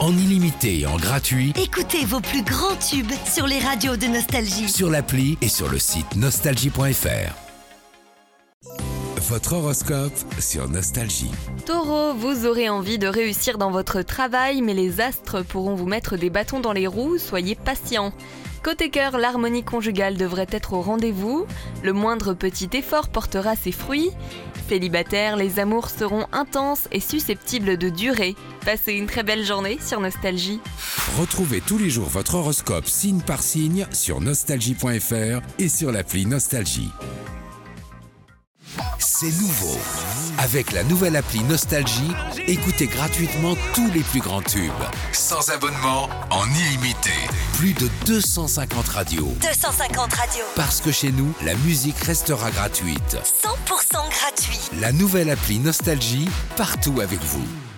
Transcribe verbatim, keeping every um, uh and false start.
en illimité et en gratuit Écoutez vos plus grands tubes sur les radios de Nostalgie. sur l'appli et sur le site nostalgie point f r. Votre horoscope sur Nostalgie. Taureau, vous aurez envie de réussir dans votre travail, mais les astres pourront vous mettre des bâtons dans les roues, soyez patient. Côté cœur, l'harmonie conjugale devrait être au rendez-vous, le moindre petit effort portera ses fruits. Célibataire, les amours seront intenses et susceptibles de durer. Passez une très belle journée sur Nostalgie. Retrouvez tous les jours votre horoscope signe par signe sur nostalgie point f r et sur l'appli Nostalgie. C'est nouveau. Avec la nouvelle appli Nostalgie, écoutez gratuitement tous les plus grands tubes. Sans abonnement, en illimité. Plus de deux cent cinquante radios. deux cent cinquante radios. Parce que chez nous, la musique restera gratuite. cent pour cent gratuit. La nouvelle appli Nostalgie, partout avec vous.